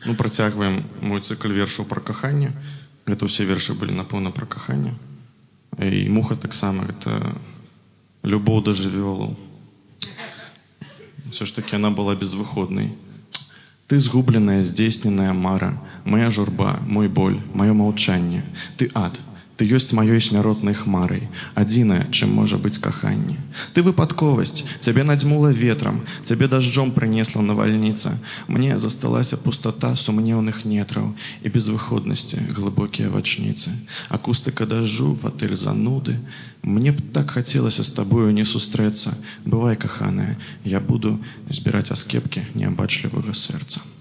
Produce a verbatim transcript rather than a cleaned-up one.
Ну, працягваем мой цыкл вершаў пра каханне. Гэта ўсе вершы былі напэўна пра каханне. І муха таксама гэта любоў да жывёлаў. Все ж таки она была безвыходной. Ты згубленная, здзейсненая мара, моя журба, мой боль, маё маўчанне. Ты ад, ты ёсць маёй смяротнай хмарай, адзінае, чым можа быць каханне. Ты выпадковасць, цябе надзьмула ветрам, цябе дажджом прынесла навальніца. Мне засталася пустата сумнеўных нетраў і безвыходнасці глыбокія вачніцы. Акустыка дажджу, ватыр зануды. Мне б так хацелася з табою не сустрэцца. Бывай, каханая, я буду збіраць аскепкі неабачлівага сэрца.